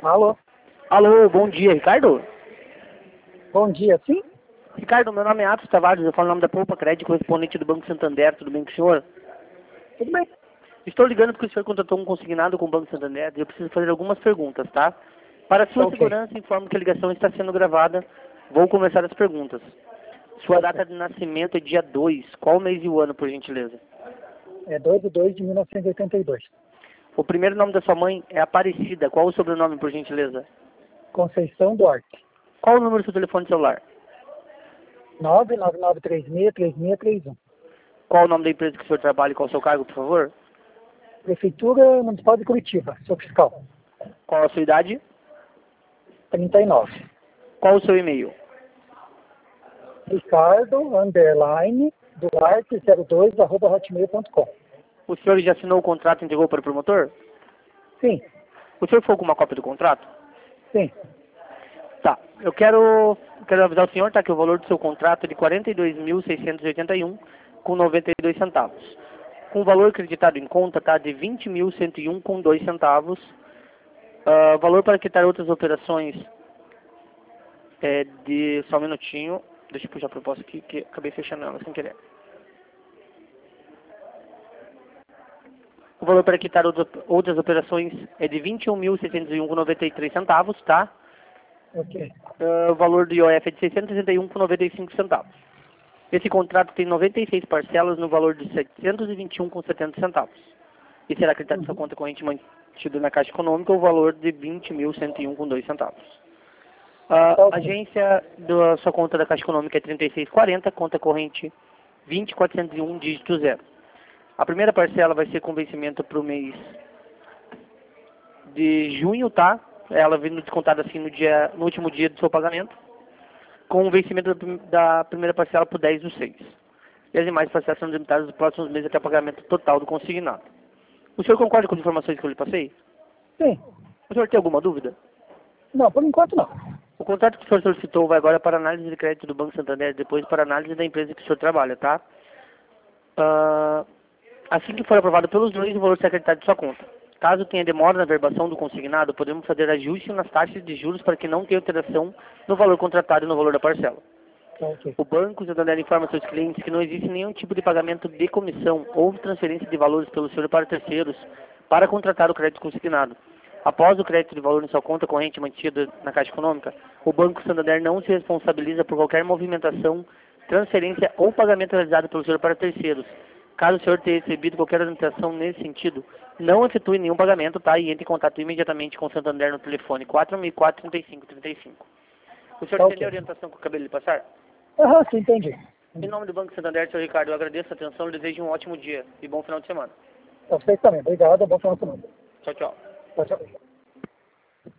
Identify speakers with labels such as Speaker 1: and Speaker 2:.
Speaker 1: Alô,
Speaker 2: Alô, bom dia, Ricardo?
Speaker 1: bom dia, sim?
Speaker 2: Ricardo, meu nome é Atos Tavares, eu falo o nome da Poupa Crédito, correspondente do Banco Santander, tudo bem com o senhor?
Speaker 1: Tudo bem?
Speaker 2: Estou ligando porque o senhor contratou um consignado com o Banco Santander e eu preciso fazer algumas perguntas, tá? Para sua
Speaker 1: Ok.
Speaker 2: segurança, informo que a ligação está sendo gravada. Vou começar as perguntas. Sua data de nascimento é dia 2. Qual mês e o ano, por gentileza?
Speaker 1: É 2/2/1982.
Speaker 2: O primeiro nome da sua mãe é Aparecida. Qual o sobrenome, por gentileza?
Speaker 1: Conceição Duarte.
Speaker 2: Qual o número do seu telefone celular?
Speaker 1: 999363631.
Speaker 2: Qual o nome da empresa que o senhor trabalha e qual o seu cargo, por favor?
Speaker 1: Prefeitura Municipal de Curitiba, sou fiscal.
Speaker 2: Qual a sua idade?
Speaker 1: 39.
Speaker 2: Qual o seu e-mail?
Speaker 1: Ricardo_Duarte02 @hotmail.com.
Speaker 2: O senhor já assinou o contrato e entregou para o promotor?
Speaker 1: Sim,
Speaker 2: O senhor foi com uma cópia do contrato?
Speaker 1: sim.
Speaker 2: Tá. Eu quero avisar o senhor, tá, que o valor do seu contrato é de 42.681 com 92 centavos. Com o valor acreditado em conta, tá, de 20.101 com 2 centavos. Valor para quitar outras operações é de... Só um minutinho. Deixa eu puxar a proposta aqui, que acabei fechando ela sem querer. O valor para quitar outras operações é de 21.601 com 93 centavos, tá?
Speaker 1: Ok.
Speaker 2: O valor do IOF é de 661 com 95 centavos. Esse contrato tem 96 parcelas no valor de 721 com 70 centavos. E será acreditado em sua conta corrente mantido na Caixa Econômica o valor de 20.101 com 2 centavos. A
Speaker 1: Ok.
Speaker 2: agência da sua conta da Caixa Econômica é 3640, conta corrente 20401, dígito 0. A primeira parcela vai ser com vencimento para o mês de junho, tá? Ela vindo descontada assim no último dia do seu pagamento, com o vencimento da primeira parcela por 10/6. E as demais parcelas são limitadas nos próximos meses até o pagamento total do consignado. O senhor concorda com as informações que eu lhe passei?
Speaker 1: Sim.
Speaker 2: O senhor tem alguma dúvida?
Speaker 1: Não, por enquanto não.
Speaker 2: O contrato que o senhor solicitou vai agora para análise de crédito do Banco Santander, depois para análise da empresa que o senhor trabalha, tá? Assim que for aprovado pelos dois, o valor será acreditado de sua conta. Caso tenha demora na verbação do consignado, podemos fazer ajuste nas taxas de juros para que não tenha alteração no valor contratado e no valor da parcela.
Speaker 1: Ok.
Speaker 2: O Banco Santander informa seus clientes que não existe nenhum tipo de pagamento de comissão ou transferência de valores pelo senhor para terceiros para contratar o crédito consignado. Após o crédito de valor em sua conta corrente mantida na Caixa Econômica, o Banco Santander não se responsabiliza por qualquer movimentação, transferência ou pagamento realizado pelo senhor para terceiros. Caso o senhor tenha recebido qualquer orientação nesse sentido, não efetue nenhum pagamento, tá? E entre em contato imediatamente com o Santander no telefone 4004-3535. O senhor
Speaker 1: Tá
Speaker 2: entendeu a
Speaker 1: ok.
Speaker 2: orientação que eu acabei de lhe passar?
Speaker 1: Aham, sim, entendi.
Speaker 2: Em nome do Banco Santander, senhor Ricardo, eu agradeço a atenção e desejo um ótimo dia e bom final de semana.
Speaker 1: Perfeitamente. Obrigado, bom final de semana.
Speaker 2: Tchau, tchau.
Speaker 1: Tchau, tchau.